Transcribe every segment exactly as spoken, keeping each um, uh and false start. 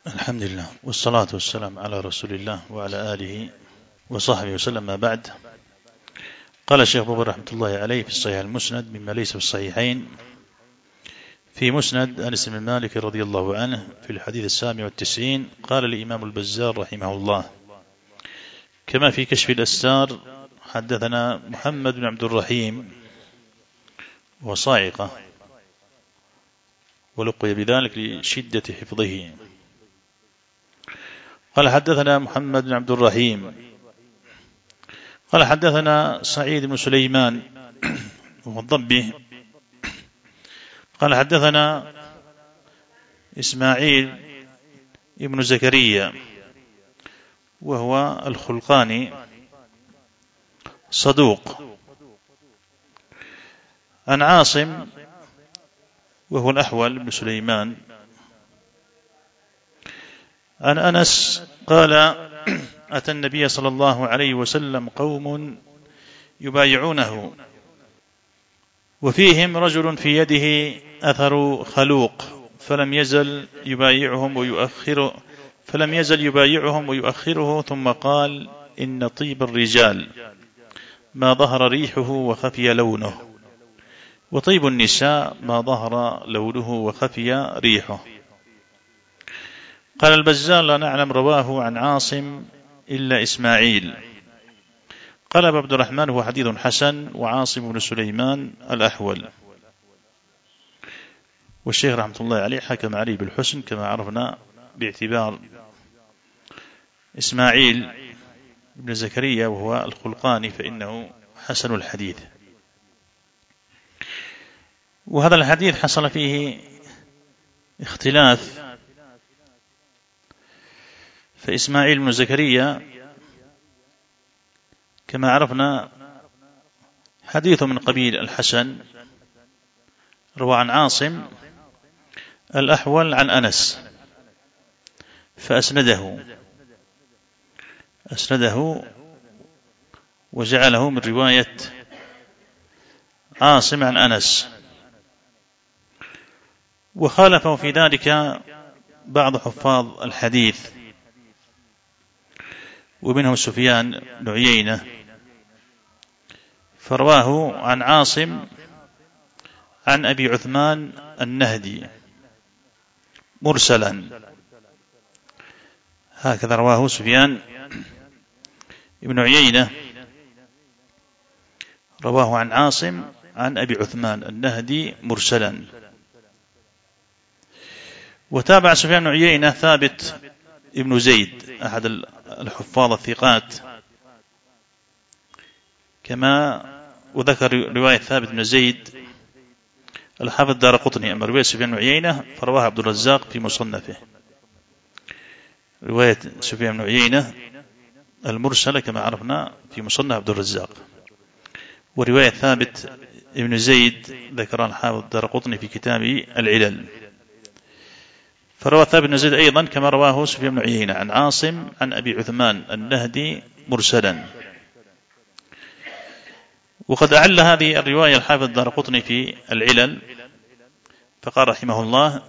الحمد لله والصلاة والسلام على رسول الله وعلى آله وصحبه وسلم. ما بعد، قال الشيخ بوبر رحمة الله عليه في الصحيح المسند مما ليس في الصحيحين في مسند أنس بن مالك رضي الله عنه في الحديث السابع والتسعين، قال الإمام البزار رحمه الله: كما في كشف الأستار حدثنا محمد بن عبد الرحيم وصاعقة، ولقي بذلك لشدة حفظه. قال حدثنا محمد بن عبد الرحيم قال حدثنا سعيد بن سليمان والضبي قال حدثنا إسماعيل ابن زكريا وهو الخلقاني صدوق، عن عاصم وهو الأحول بن سليمان، عن أنس قال: أتى النبي صلى الله عليه وسلم قوم يبايعونه وفيهم رجل في يده أثر خلوق، فلم يزل يبايعهم ويؤخره فلم يزل يبايعهم ويؤخره ثم قال: إن طيب الرجال ما ظهر ريحه وخفي لونه، وطيب النساء ما ظهر لونه وخفي ريحه. قال البزار: لا نعلم رواه عن عاصم إلا إسماعيل. قال أبو عبد الرحمن: هو حديث حسن، وعاصم بن سليمان الأحول. والشيخ رحمة الله عليه حكم عليه بالحسن كما عرفنا، باعتبار إسماعيل بن زكريا وهو الخلقاني فإنه حسن الحديث. وهذا الحديث حصل فيه اختلاف، فإسماعيل بن زكريا كما عرفنا حديث من قبيل الحسن، روى عن عاصم الأحول عن أنس فأسنده أسنده وجعله من رواية عاصم عن أنس، وخالفه في ذلك بعض حفاظ الحديث ومنهم سفيان بن عيينة، فرواه عن عاصم عن أبي عثمان النهدي مرسلا، هكذا رواه سفيان بن عيينة، رواه عن عاصم عن أبي عثمان النهدي مرسلا. وتابع سفيان بن عيينة ثابت ابن زيد أحد الحفاظ الثقات، كما وذكر رواية ثابت بن زيد الحافظ الدارقطني. أما رواية سفيان بن عيينة فرواها عبد الرزاق في مصنفه، رواية سفيان بن عيينة المرسلة كما عرفنا في مصنف عبد الرزاق، ورواية ثابت ابن زيد ذكرها الحافظ الدارقطني في كتابه العلل. فروى ثابت بن زيد أيضا كما رواه سفيان بن عيينة عن عاصم عن أبي عثمان النهدي مرسلا. وقد أعل هذه الرواية الحافظ الدارقطني في العلل، فقال رحمه الله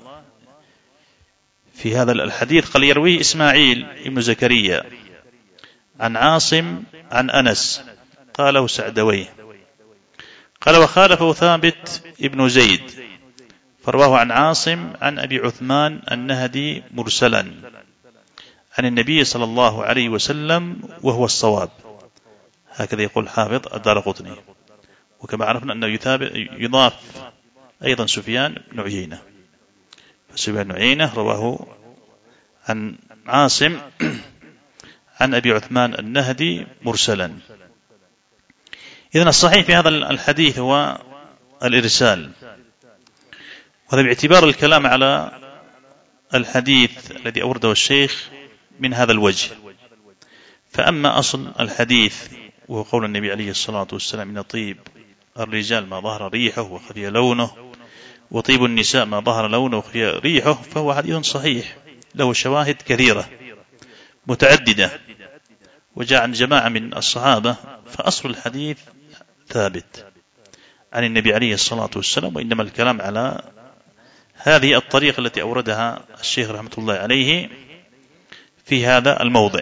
في هذا الحديث: قال يرويه إسماعيل ابن زكريا عن عاصم عن أنس، قاله سعدويه. قال وخالفه ثابت ابن زيد فرواه عن عاصم عن أبي عثمان النهدي مرسلا عن النبي صلى الله عليه وسلم وهو الصواب، هكذا يقول حافظ الدارقطني. وكما عرفنا أنه يضاف أيضا سفيان بن عيينة، فسفيان بن عيينة رواه عن عاصم عن أبي عثمان النهدي مرسلا. إذن الصحيح في هذا الحديث هو الإرسال، وهذا باعتبار الكلام على الحديث الذي أورده الشيخ من هذا الوجه. فأما أصل الحديث وهو قول النبي عليه الصلاة والسلام: إن طيب الرجال ما ظهر ريحه وخفي لونه، وطيب النساء ما ظهر لونه وخفي ريحه، فهو حديث صحيح له شواهد كثيرة متعددة وجاء عن جماعة من الصحابة، فأصل الحديث ثابت عن النبي عليه الصلاة والسلام، وإنما الكلام على هذه الطريقة التي أوردها الشيخ رحمة الله عليه في هذا الموضع.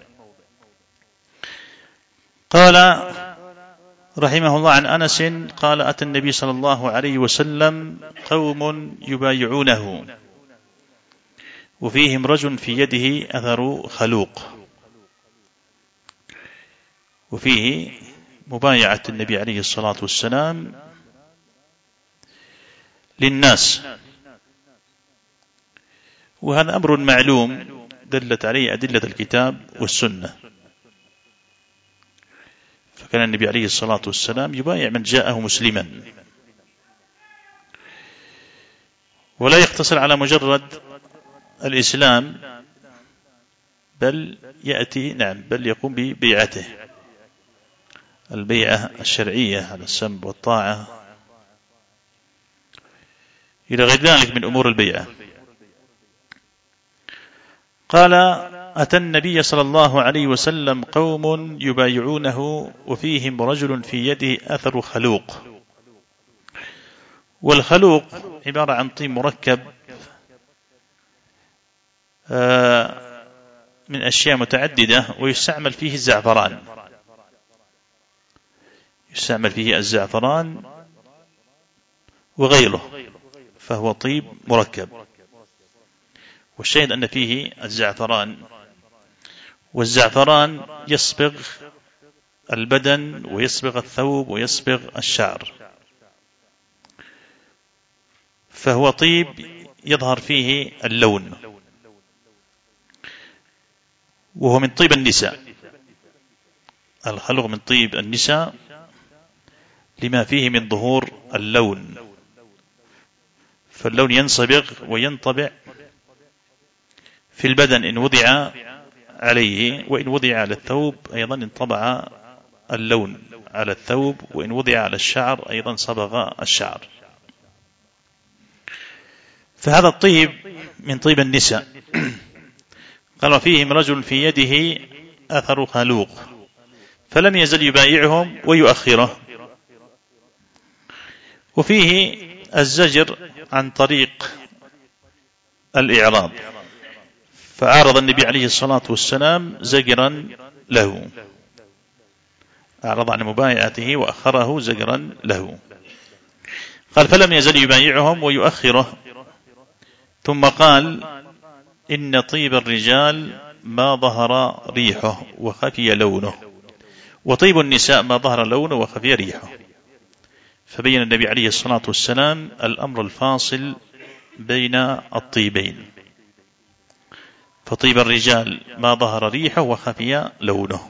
قال رحمه الله عن أنس قال أتى النبي صلى الله عليه وسلم قوم يبايعونه وفيهم رجل في يده أثر خلوق، وفيه مبايعة النبي عليه الصلاة والسلام للناس، وهذا أمر معلوم دلت عليه أدلة الكتاب والسنة. فكان النبي عليه الصلاة والسلام يبايع من جاءه مسلما، ولا يقتصر على مجرد الإسلام، بل يأتي نعم بل يقوم ببيعته، البيعة الشرعية على السمع والطاعة إلى غير ذلك من أمور البيعة. قال أتى النبي صلى الله عليه وسلم قوم يبايعونه وفيهم رجل في يده أثر خلوق. والخلوق عبارة عن طين مركب من أشياء متعددة، ويستعمل فيه الزعفران، يستعمل فيه الزعفران وغيره، فهو طيب مركب. والشاهد أن فيه الزعفران، والزعفران يصبغ البدن ويصبغ الثوب ويصبغ الشعر، فهو طيب يظهر فيه اللون، وهو من طيب النساء. الخلق من طيب النساء لما فيه من ظهور اللون، فاللون ينصبغ وينطبع في البدن إن وضع عليه، وإن وضع على الثوب أيضا انطبع اللون على الثوب، وإن وضع على الشعر أيضا صبغ الشعر. فهذا الطيب من طيب النساء. قال وفيهم رجل في يده أثر خلوق، فلم يزل يبايعهم ويؤخره. وفيه الزجر عن طريق الإعراض، فأعرض النبي عليه الصلاة والسلام زجرا له، أعرض عن مبايعته وأخره زجرا له. قال فلم يزل يبايعهم ويؤخره، ثم قال إن طيب الرجال ما ظهر ريحه وخفي لونه، وطيب النساء ما ظهر لونه وخفي ريحه. فبين النبي عليه الصلاة والسلام الأمر الفاصل بين الطيبين، فطيب الرجال ما ظهر ريحه وخفي لونه،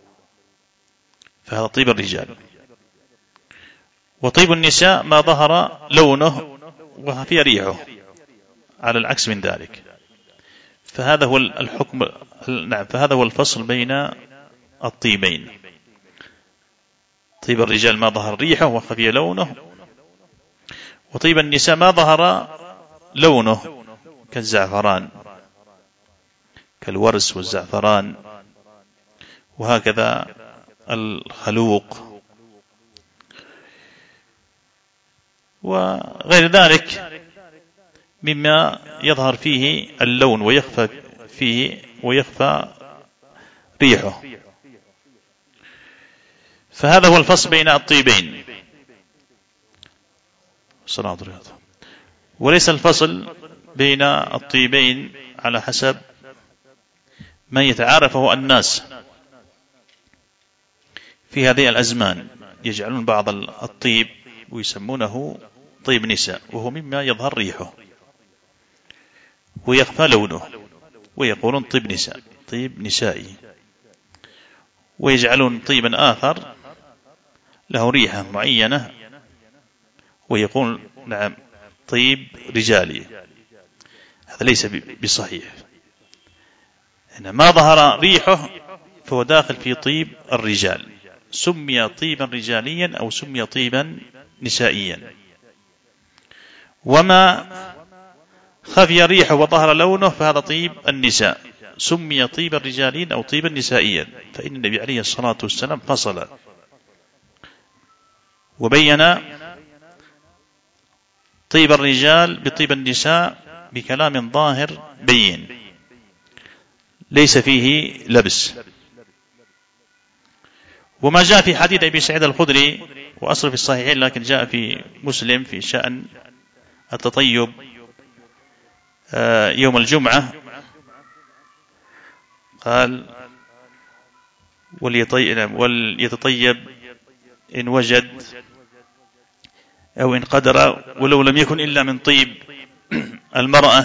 فهذا طيب الرجال. وطيب النساء ما ظهر لونه وخفي ريحه، على العكس من ذلك. فهذا هو الحكم، نعم، فهذا هو الفصل بين الطيبين. طيب الرجال ما ظهر ريحه وخفي لونه، وطيب النساء ما ظهر لونه كالزعفران، كالورس والزعفران، وهكذا الخلوق وغير ذلك مما يظهر فيه اللون ويخفى فيه ويخفى ريحه. فهذا هو الفصل بين الطيبين، وليس الفصل بين الطيبين على حسب ما يتعارفه الناس في هذه الأزمان. يجعلون بعض الطيب ويسمونه طيب نساء، وهو مما يظهر ريحه ويخفى لونه، ويقولون طيب نساء، طيب نسائي. ويجعلون طيبا آخر له ريحة معينة ويقول نعم طيب رجالي. هذا ليس بصحيح. ما ظهر ريحه فهو داخل في طيب الرجال، سمي طيبا رجاليا أو سمي طيبا نسائيا. وما خفي ريحه وظهر لونه فهذا طيب النساء، سمي طيبا رجاليا أو طيبا نسائيا. فإن النبي عليه الصلاة والسلام فصل وبين طيب الرجال بطيب النساء بكلام ظاهر بين ليس فيه لبس. وما جاء في حديث أبي سعيد الخدري وأصل في الصحيحين لكن جاء في مسلم في شأن التطيب يوم الجمعة، قال وليتطيب إن وجد أو إن قدر ولو لم يكن إلا من طيب المرأة،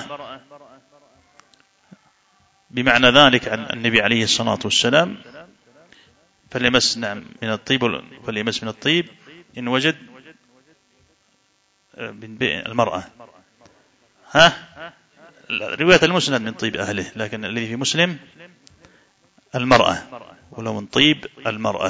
بمعنى ذلك عن النبي عليه الصلاة والسلام فليمس نعم من الطيب فليمس من الطيب إن وجد من المرأة. ها رواية المسند من طيب أهله، لكن الذي في مسلم المرأة ولو من طيب المرأة،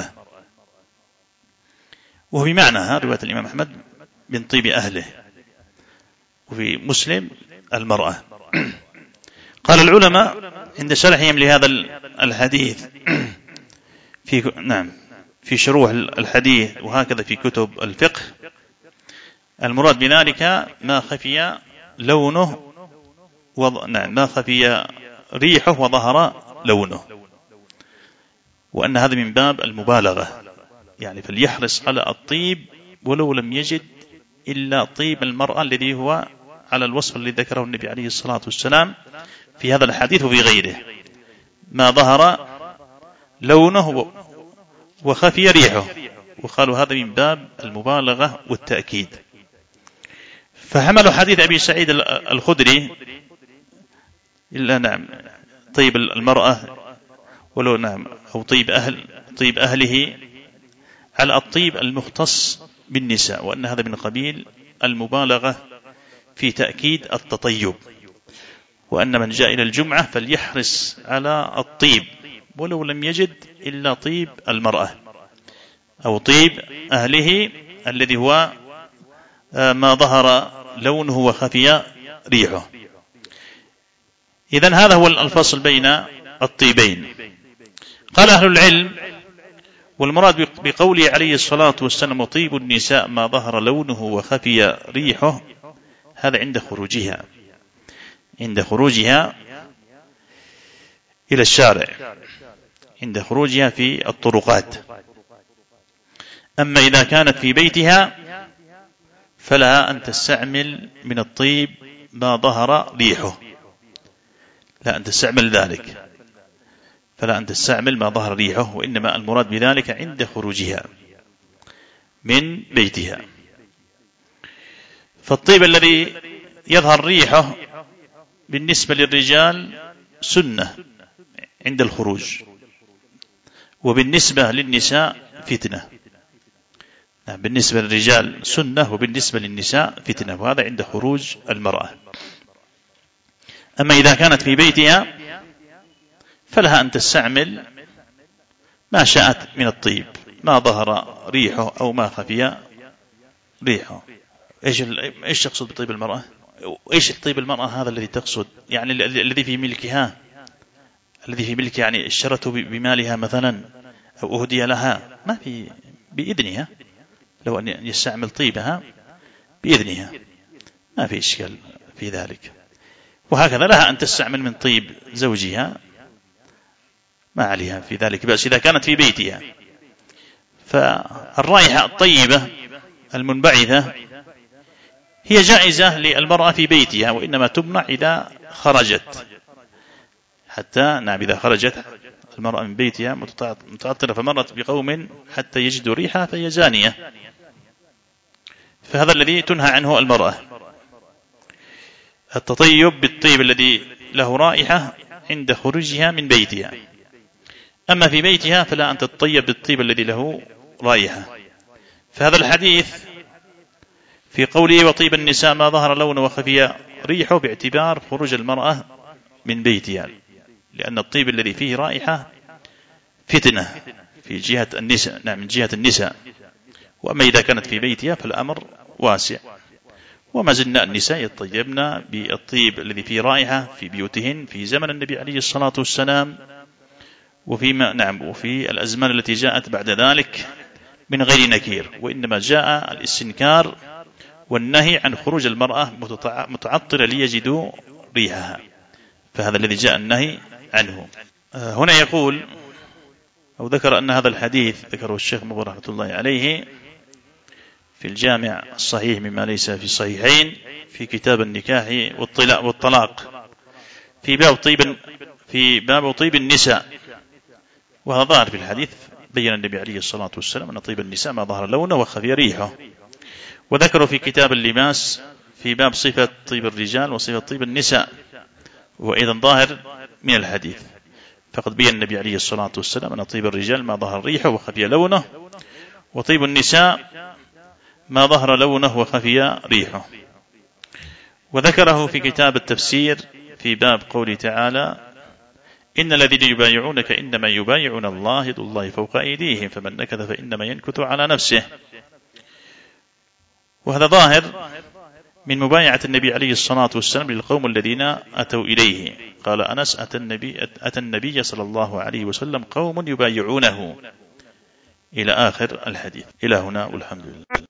وهو بمعنى رواية الإمام أحمد من طيب أهله، وفي مسلم المرأة. قال العلماء عند شرحهم لهذا الحديث في نعم في شروح الحديث وهكذا في كتب الفقه، المراد بذلك ما خفي لونه وض... نعم ما خفي ريحه وظهر لونه، وأن هذا من باب المبالغة، يعني فليحرص على الطيب ولو لم يجد إلا طيب المرأة الذي هو على الوصف الذي ذكره النبي عليه الصلاة والسلام في هذا الحديث وفي غيره، ما ظهر لونه وخفي ريحه، وقالوا هذا من باب المبالغة والتأكيد. فحملوا حديث أبي سعيد الخدري إلا نعم طيب المرأة ولو نعم أو طيب أهل طيب أهله على الطيب المختص بالنساء، وأن هذا من قبيل المبالغة في تأكيد التطيب، وأن من جاء إلى الجمعة فليحرص على الطيب ولو لم يجد إلا طيب المرأة أو طيب أهله الذي هو ما ظهر لونه وخفي ريحه. إذن هذا هو الفصل بين الطيبين. قال أهل العلم والمراد بقوله عليه الصلاة والسلام طيب النساء ما ظهر لونه وخفي ريحه، هذا عند خروجها عند خروجها إلى الشارع، عند خروجها في الطرقات. أما إذا كانت في بيتها فلها أن تستعمل من الطيب ما ظهر ريحه، لا أن تستعمل ذلك، فلا أن تستعمل ما ظهر ريحه، وإنما المراد بذلك عند خروجها من بيتها. فالطيب الذي يظهر ريحه بالنسبة للرجال سنة عند الخروج، وبالنسبة للنساء فتنة. بالنسبة للرجال سنة وبالنسبة للنساء فتنة، وهذا عند خروج المرأة. أما إذا كانت في بيتها فلها أن تستعمل ما شاءت من الطيب ما ظهر ريحه أو ما خفي ريحه. إيش إيش تقصد بطيب المرأة؟ إيش طيب المرأة هذا الذي تقصد؟ يعني الذي في ملكها، الذي في ملك يعني اشترته بمالها مثلا أو أهدي لها، ما في بإذنها، لو أن يستعمل طيبها بإذنها ما في إشكال في ذلك. وهكذا لها أن تستعمل من طيب زوجها، ما عليها في ذلك بس إذا كانت في بيتها. فالرائحة الطيبة المنبعثة هي جائزة للمرأة في بيتها، وإنما تمنع إذا خرجت، حتى نعم إذا خرجت المرأة من بيتها متعطرة فمرت بقوم حتى يجدوا ريحها فهي زانية، فهذا الذي تنهى عنه المرأة، التطيب بالطيب الذي له رائحة عند خروجها من بيتها. أما في بيتها فلا أن تتطيب بالطيب الذي له رائحة. فهذا الحديث في قوله وطيب النساء ما ظهر لونه وخفي ريحه باعتبار خروج المرأة من بيتها، لأن الطيب الذي فيه رائحة فتنة في جهة النساء، نعم من جهة النساء. وأما إذا كانت في بيتها فالأمر واسع. وما زلنا النساء يطيبن بالطيب الذي فيه رائحة في بيوتهن في زمن النبي عليه الصلاة والسلام، وفي نعم وفي الأزمان التي جاءت بعد ذلك من غير نكير، وإنما جاء الاستنكار والنهي عن خروج المرأة متعطرة ليجدوا ريحها، فهذا الذي جاء النهي عنه. هنا يقول أو ذكر أن هذا الحديث ذكره الشيخ مبارك رحمة الله عليه في الجامع الصحيح مما ليس في الصحيحين في كتاب النكاح والطلاق في باب طيب في باب طيب النساء، وهذا ظاهر في الحديث. بين النبي عليه الصلاة والسلام أن طيب النساء ما ظهر لونه وخفي ريحه. وذكروا في كتاب اللباس في باب صفة طيب الرجال وصفة طيب النساء، وأيضا ظاهر من الحديث. فقد بين النبي عليه الصلاة والسلام أن طيب الرجال ما ظهر ريحه وخفي لونه، وطيب النساء ما ظهر لونه وخفي ريحه. وذكره في كتاب التفسير في باب قوله تعالى: إن الذين يبايعونك إنما يبايعون الله يد الله فوق أيديهم فمن نكث فإنما ينكث على نفسه. وهذا ظاهر من مبايعة النبي عليه الصلاة والسلام للقوم الذين أتوا إليه. قال أنس: أتى النبي, أتى النبي صلى الله عليه وسلم قوم يبايعونه، إلى آخر الحديث. إلى هنا والحمد لله.